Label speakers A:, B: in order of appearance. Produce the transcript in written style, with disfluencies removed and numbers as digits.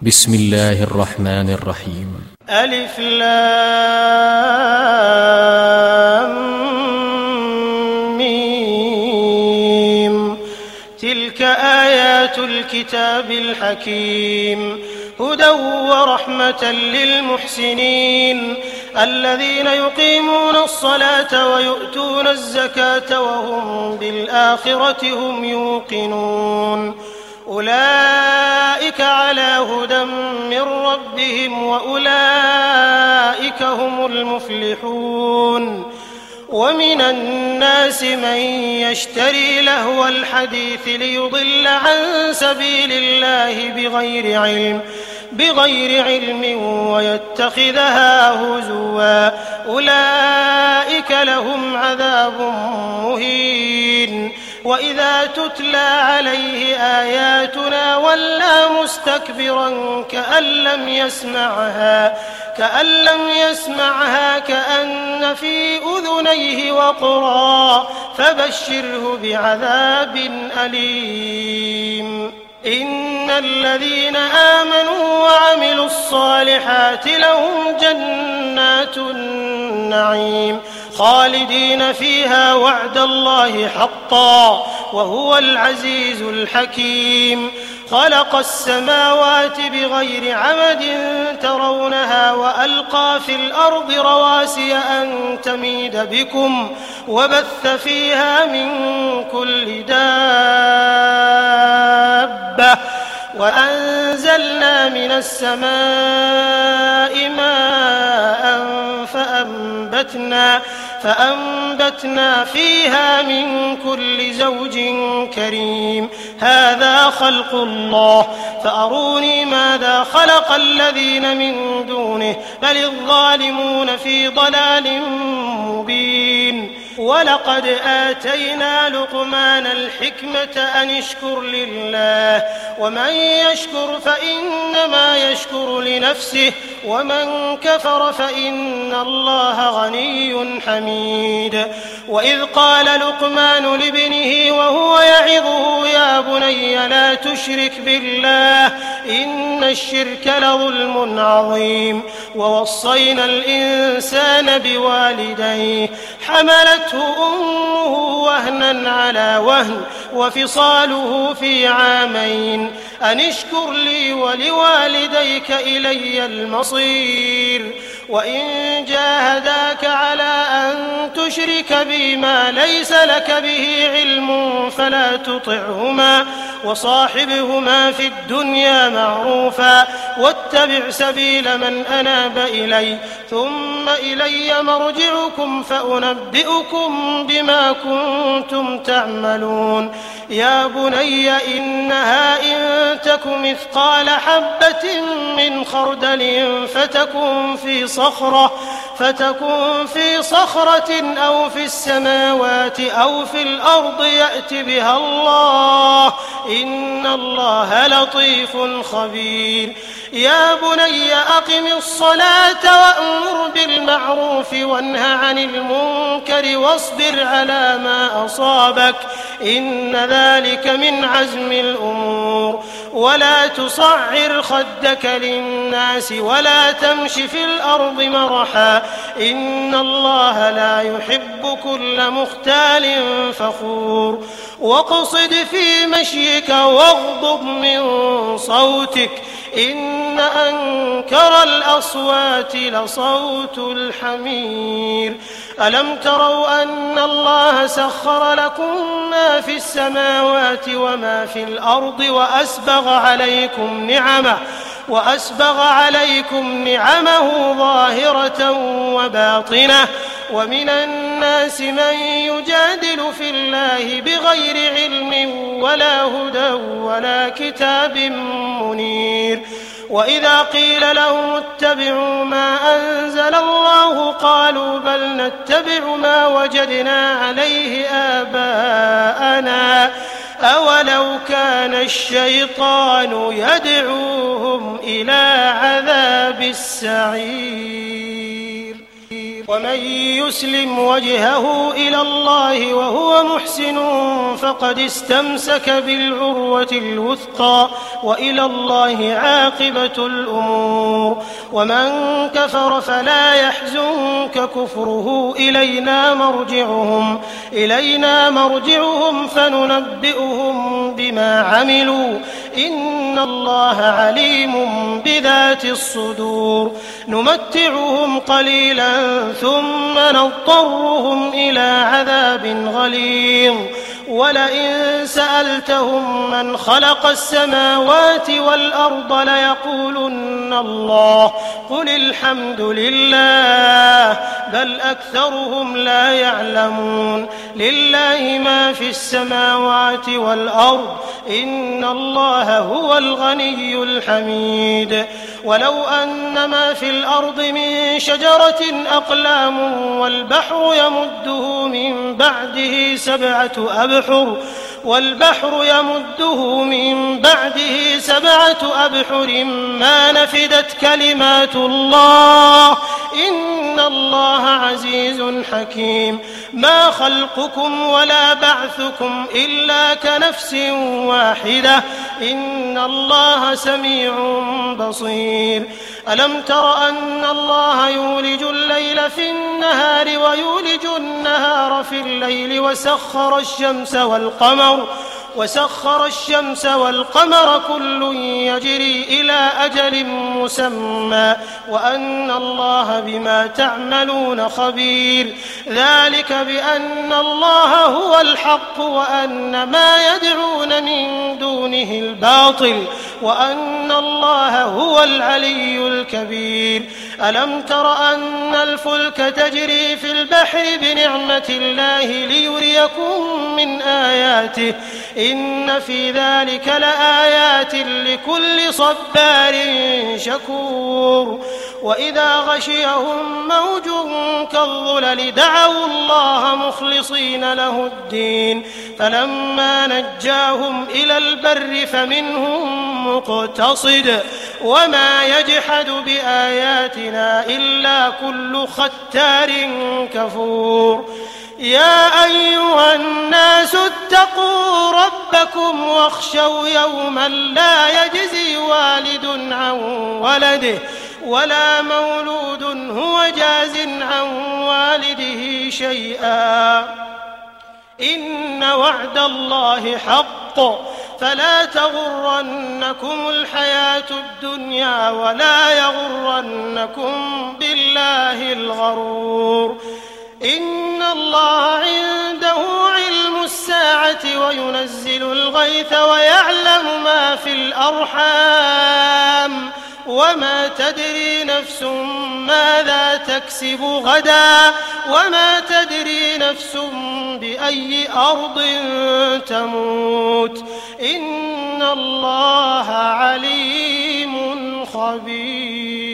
A: بسم الله الرحمن الرحيم.
B: ألف لام ميم. تلك آيات الكتاب الحكيم، هدى ورحمة للمحسنين الذين يقيمون الصلاة ويؤتون الزكاة وهم بالآخرة هم يوقنون. أولئك على هدى من ربهم وأولئك هم المفلحون. ومن الناس من يشتري لهو الحديث ليضل عن سبيل الله بغير علم ويتخذها هزوا، أولئك لهم عذاب مهين. وإذا تتلى عليه آياتنا ولى مستكبرا كأن لم يسمعها كأن في أذنيه وقرا، فبشره بعذاب أليم. إن الذين آمنوا وعملوا الصالحات لهم جنات النعيم خالدين فيها وعد الله حقا وهو العزيز الحكيم. خلق السماوات بغير عمد ترونها وألقى في الأرض رواسي أن تميد بكم وبث فيها من كل دابة وأنزلنا من السماء ماء فأنبتنا فيها من كل زوج كريم. هذا خلق الله فأروني ماذا خلق الذين من دونه بل الظالمون في ضلال مبين. ولقد آتينا لقمان الحكمة أن اشكر لله ومن يشكر فإنما يشكر لنفسه ومن كفر فإن الله غني حميد. وإذ قال لقمان لابنه وهو يعظه يا بني لا تشرك بالله إن الشرك لظلم عظيم. ووصينا الإنسان بوالديه حملته أمه وهنا على وهن وفصاله في عامين أن اشكر لي ولوالديك إلي المصير. وإن جاهداك على أن تشرك بي ما ليس لك به علم فلا تطعهما وصاحبهما في الدنيا معروفا واتبع سبيل من أناب إلي ثم إلي مرجعكم فأنبئكم بما كنتم تعملون. يا بني إنها إن تك مثقال حبة من خردل فتكن في صخرة أو في السماوات أو في الأرض يأت بها الله إن الله لطيف خبير. يا بني أقم الصلاة وأمر بالمعروف وانه عن المنكر واصبر على ما أصابك إن ذلك من عزم الأمور. ولا تصعر خدك للناس ولا تمش في الأرض مرحا إن الله لا يحب كل مختال فخور. واقصد في مشيك واغضض من صوتك إن أنكر الأصوات لصوت الحمير. ألم تروا أن الله سخر لكم ما في السماوات وما في الأرض وأسبغ عليكم نعمه ظاهرة وباطنة ومن الناس من يجادل في الله بغير علم ولا هدى ولا كتاب منير. وإذا قيل لهم اتبعوا ما أنزل الله قالوا بل نتبع ما وجدنا عليه آباءنا أولو كان الشيطان يدعوهم إلى عذاب السعير. ومن يسلم وجهه إلى الله وهو محسن فقد استمسك بالعروة الوثقى وإلى الله عاقبة الأمور ومن كفر فلا يحزنك كفره إلينا مرجعهم فننبئهم بما عملوا إن الله عليم بذات الصدور نمتعهم قليلا ثم نضطرهم إلى عذاب غليظ ولئن سألتهم من خلق السماوات والأرض ليقولن الله قل الحمد لله بل أكثرهم لا يعلمون لله ما في السماوات والأرض إن الله هو الغني الحميد ولو أن ما في الأرض من شجرة أقلام والبحر يمده من بعده سبعة أبحر ما نفدت كلمات الله إن الله عزيز حكيم ما خلقكم ولا بعثكم إلا كنفس واحدة إن الله سميع بصير ألم تر أن الله يولج الليل في النهار ويولج النهار في الليل وسخر الشمس والقمر كل يجري إلى أجل مسمى وأن الله بما تعملون خبير ذلك بأن الله هو الحق وأن ما يدعون من دونه الباطل وأن الله هو العلي الكبير ألم تر أن الفلك تجري في البحر بنعمة الله ليريكم من آياته إن في ذلك لآيات لكل صبار شكور وإذا غشيهم موج كالظلل دعوا الله مخلصين له الدين فلما نجاهم إلى البر فمنهم مقتصد وما يجحد بآياتنا إلا كل ختار كفور يا أيها الناس اتقوا ربكم واخشوا يوما لا يجزي والد عن ولده ولا مولود هو جاز عن والده شيئا إن وعد الله حق فلا تغرنكم الحياة الدنيا ولا يغرنكم بالله الغرور إن الله عنده علم الساعة وينزل الغيث ويعلم ما في الأرحام وما تدري نفس ماذا تكسب غدا وما تدري نفس بأي أرض تموت إن الله عليم خبير